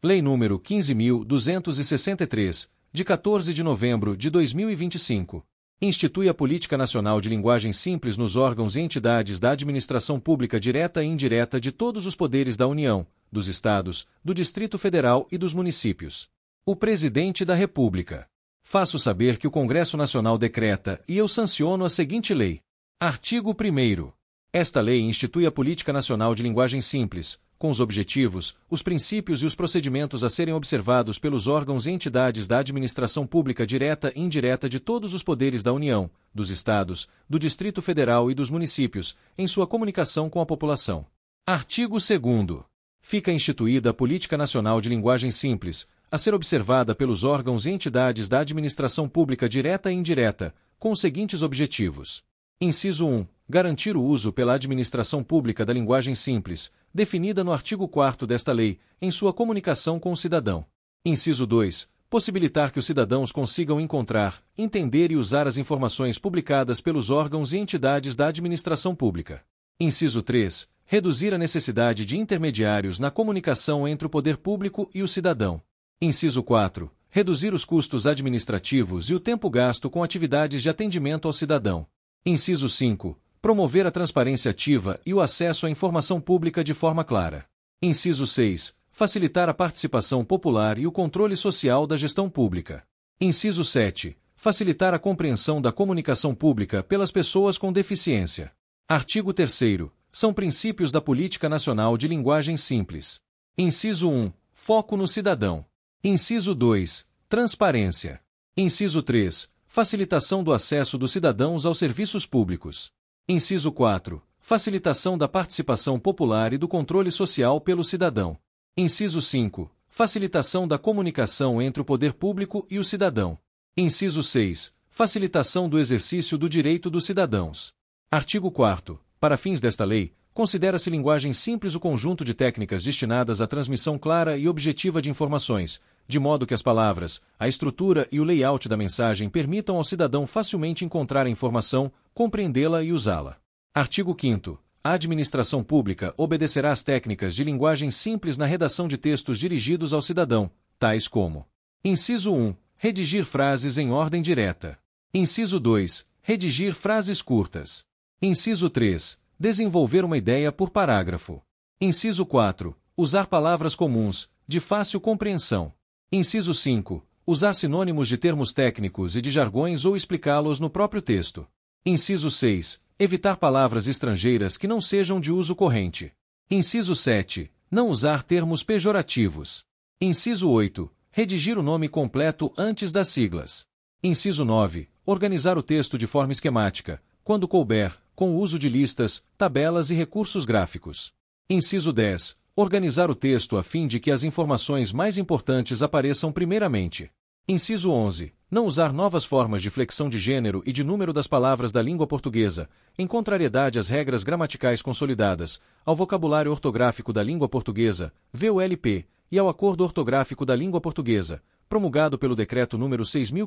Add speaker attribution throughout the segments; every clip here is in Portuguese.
Speaker 1: Lei nº 15.263, de 14 de novembro de 2025. Institui a Política Nacional de Linguagem Simples nos órgãos e entidades da administração pública direta e indireta de todos os poderes da União, dos Estados, do Distrito Federal e dos municípios. O Presidente da República. Faço saber que o Congresso Nacional decreta e eu sanciono a seguinte lei. Artigo 1º. Esta lei institui a Política Nacional de Linguagem Simples, com os objetivos, os princípios e os procedimentos a serem observados pelos órgãos e entidades da administração pública direta e indireta de todos os poderes da União, dos Estados, do Distrito Federal e dos municípios, em sua comunicação com a população. Artigo 2º. Fica instituída a Política Nacional de Linguagem Simples, a ser observada pelos órgãos e entidades da administração pública direta e indireta, com os seguintes objetivos. Inciso 1. Garantir o uso pela administração pública da linguagem simples, definida no artigo 4º desta lei, em sua comunicação com o cidadão. Inciso 2. Possibilitar que os cidadãos consigam encontrar, entender e usar as informações publicadas pelos órgãos e entidades da administração pública. Inciso 3. Reduzir a necessidade de intermediários na comunicação entre o poder público e o cidadão. Inciso 4. Reduzir os custos administrativos e o tempo gasto com atividades de atendimento ao cidadão. Inciso 5. Promover a transparência ativa e o acesso à informação pública de forma clara. Inciso 6. Facilitar a participação popular e o controle social da gestão pública. Inciso 7. Facilitar a compreensão da comunicação pública pelas pessoas com deficiência. Artigo 3º. São princípios da Política Nacional de Linguagem Simples. Inciso 1. Foco no cidadão. Inciso 2. Transparência. Inciso 3. Facilitação do acesso dos cidadãos aos serviços públicos. Inciso 4. Facilitação da participação popular e do controle social pelo cidadão. Inciso 5. Facilitação da comunicação entre o poder público e o cidadão. Inciso 6. Facilitação do exercício do direito dos cidadãos. Artigo 4º. Para fins desta lei, considera-se linguagem simples o conjunto de técnicas destinadas à transmissão clara e objetiva de informações, de modo que as palavras, a estrutura e o layout da mensagem permitam ao cidadão facilmente encontrar a informação, compreendê-la e usá-la. Artigo 5º. A administração pública obedecerá às técnicas de linguagem simples na redação de textos dirigidos ao cidadão, tais como: Inciso 1. Redigir frases em ordem direta. Inciso 2. Redigir frases curtas. Inciso 3. Desenvolver uma ideia por parágrafo. Inciso 4. Usar palavras comuns, de fácil compreensão. Inciso 5. Usar sinônimos de termos técnicos e de jargões ou explicá-los no próprio texto. Inciso 6. Evitar palavras estrangeiras que não sejam de uso corrente. Inciso 7. Não usar termos pejorativos. Inciso 8. Redigir o nome completo antes das siglas. Inciso 9. Organizar o texto de forma esquemática, quando couber, com o uso de listas, tabelas e recursos gráficos. Inciso 10. Organizar o texto a fim de que as informações mais importantes apareçam primeiramente. Inciso 11. Não usar novas formas de flexão de gênero e de número das palavras da língua portuguesa, em contrariedade às regras gramaticais consolidadas, ao vocabulário ortográfico da língua portuguesa, VOLP, e ao Acordo Ortográfico da Língua Portuguesa, promulgado pelo Decreto nº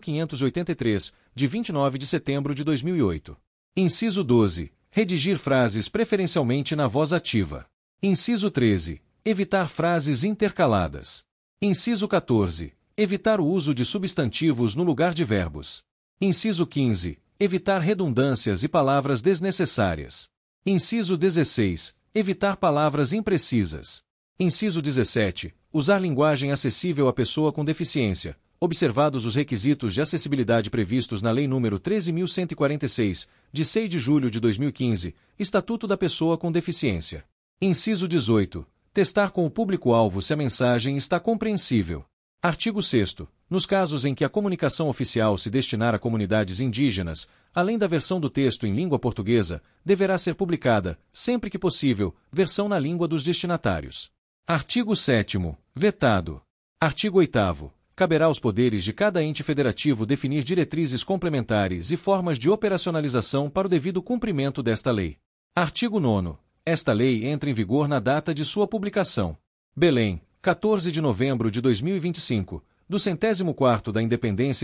Speaker 1: 6.583, de 29 de setembro de 2008. Inciso 12. Redigir frases preferencialmente na voz ativa. Inciso 13. Evitar frases intercaladas. Inciso 14. Evitar o uso de substantivos no lugar de verbos. Inciso 15. Evitar redundâncias e palavras desnecessárias. Inciso 16. Evitar palavras imprecisas. Inciso 17. Usar linguagem acessível à pessoa com deficiência, observados os requisitos de acessibilidade previstos na Lei nº 13.146, de 6 de julho de 2015, Estatuto da Pessoa com Deficiência. Inciso 18. Testar com o público-alvo se a mensagem está compreensível. Artigo 6º. Nos casos em que a comunicação oficial se destinar a comunidades indígenas, além da versão do texto em língua portuguesa, deverá ser publicada, sempre que possível, versão na língua dos destinatários. Artigo 7º. Vetado. Artigo 8º. Caberá aos poderes de cada ente federativo definir diretrizes complementares e formas de operacionalização para o devido cumprimento desta lei. Artigo 9º. Esta lei entra em vigor na data de sua publicação. Belém, 14 de novembro de 2025, do 104º da Independência e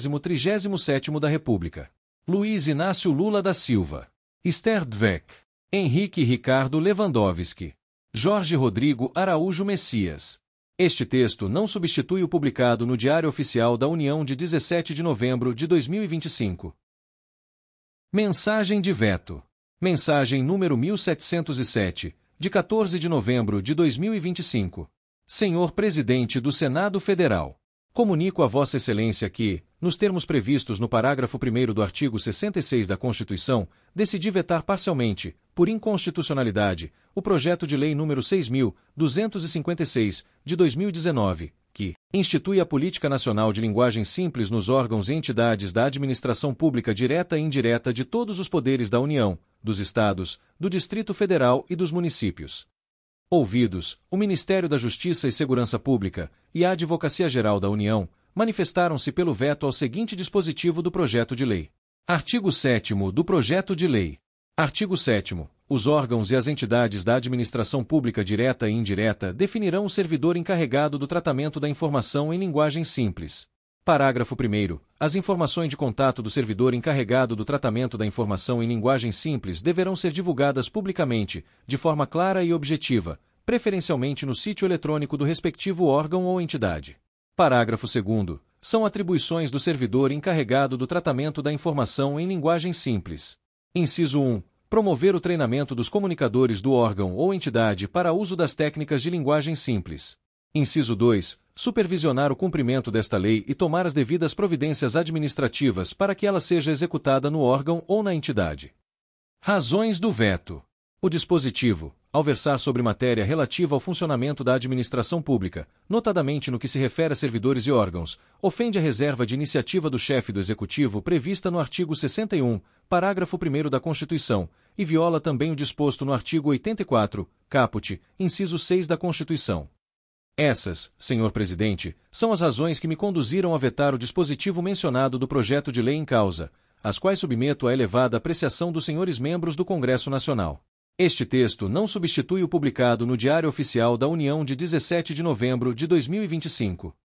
Speaker 1: 137º da República. Luiz Inácio Lula da Silva. Esther Dweck. Henrique Ricardo Lewandowski. Jorge Rodrigo Araújo Messias. Este texto não substitui o publicado no Diário Oficial da União de 17 de novembro de 2025. Mensagem de veto. Mensagem número 1707, de 14 de novembro de 2025. Senhor Presidente do Senado Federal. Comunico a Vossa Excelência que, nos termos previstos no parágrafo 1º do artigo 66 da Constituição, decidi vetar parcialmente, por inconstitucionalidade, o projeto de lei número 6.256, de 2019, que institui a Política Nacional de Linguagem Simples nos órgãos e entidades da administração pública direta e indireta de todos os poderes da União, dos Estados, do Distrito Federal e dos municípios. Ouvidos, o Ministério da Justiça e Segurança Pública e a Advocacia Geral da União manifestaram-se pelo veto ao seguinte dispositivo do projeto de lei. Artigo 7º do projeto de lei. Artigo 7º. Os órgãos e as entidades da administração pública direta e indireta definirão o servidor encarregado do tratamento da informação em linguagem simples. Parágrafo 1º. As informações de contato do servidor encarregado do tratamento da informação em linguagem simples deverão ser divulgadas publicamente, de forma clara e objetiva, preferencialmente no sítio eletrônico do respectivo órgão ou entidade. Parágrafo 2º. São atribuições do servidor encarregado do tratamento da informação em linguagem simples. Inciso 1. Promover o treinamento dos comunicadores do órgão ou entidade para uso das técnicas de linguagem simples. Inciso 2. Supervisionar o cumprimento desta lei e tomar as devidas providências administrativas para que ela seja executada no órgão ou na entidade. Razões do veto. O dispositivo, ao versar sobre matéria relativa ao funcionamento da administração pública, notadamente no que se refere a servidores e órgãos, ofende a reserva de iniciativa do chefe do Executivo prevista no artigo 61, parágrafo 1º da Constituição, e viola também o disposto no artigo 84, caput, inciso 6 da Constituição. Essas, senhor presidente, são as razões que me conduziram a vetar o dispositivo mencionado do projeto de lei em causa, as quais submeto à elevada apreciação dos senhores membros do Congresso Nacional. Este texto não substitui o publicado no Diário Oficial da União de 17 de novembro de 2025.